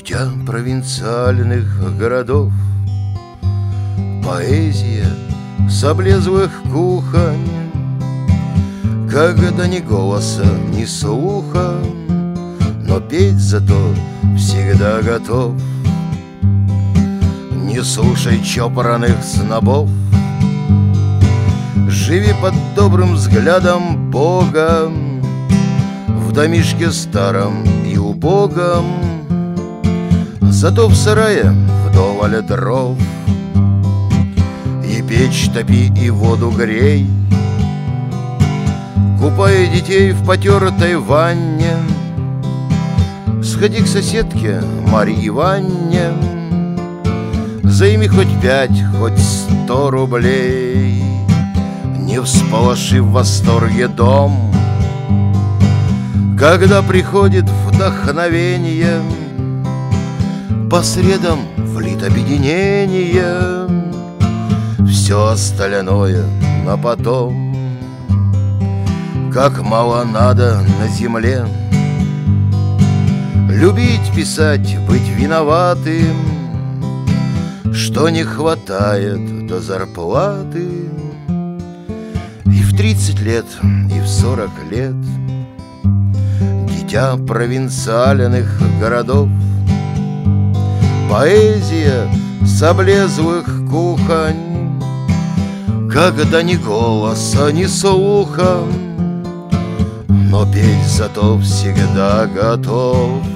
Дитя провинциальных городов, поэзия с облезлых кухонь, когда ни голоса, ни слуха, но петь зато всегда готов. Не слушай чопорных снобов, живи под добрым взглядом Бога, в домишке старом и убогом, зато в сарае вдоволь дров. И печь топи, и воду грей, купая детей в потертой ванне. Сходи к соседке Марье Иванне, займи хоть 5, хоть 100 рублей, не всполоши в восторге дом. Когда приходит вдохновение, по средам влит объединение, все остальное на потом. Как мало надо на земле любить, писать, быть виноватым, что не хватает до зарплаты. И в 30 лет, и в 40 лет дитя провинциальных городов, поэзия с облезлых кухонь, когда ни голоса, ни слуха, но петь зато всегда готов.